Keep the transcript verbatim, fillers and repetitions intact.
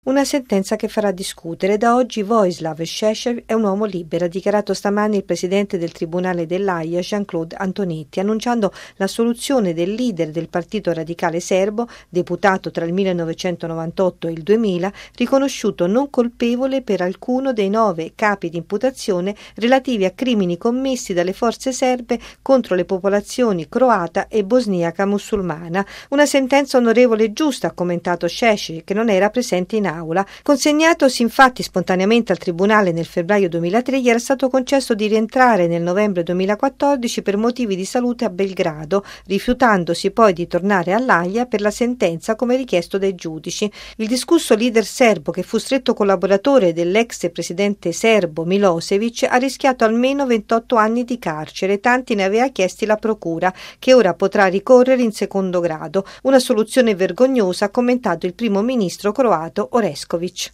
Una sentenza che farà discutere. Da oggi Vojislav Šešelj è un uomo libero, ha dichiarato stamani il presidente del Tribunale dell'Aia, Jean-Claude Antonetti, annunciando l'assoluzione del leader del Partito Radicale Serbo, deputato tra il millenovecentonovantotto e il duemila, riconosciuto non colpevole per alcuno dei nove capi di imputazione relativi a crimini commessi dalle forze serbe contro le popolazioni croata e bosniaca musulmana. Una sentenza onorevole e giusta, ha commentato Šešelj, che non era presente in aula. Consegnatosi infatti spontaneamente al tribunale nel febbraio duemilatré, gli era stato concesso di rientrare nel novembre duemilaquattordici per motivi di salute a Belgrado, rifiutandosi poi di tornare all'Aia per la sentenza come richiesto dai giudici. Il discusso leader serbo, che fu stretto collaboratore dell'ex presidente serbo Milosevic, ha rischiato almeno ventotto anni di carcere, tanti ne aveva chiesti la procura, che ora potrà ricorrere in secondo grado. Una soluzione vergognosa, ha commentato il primo ministro croato Orešković.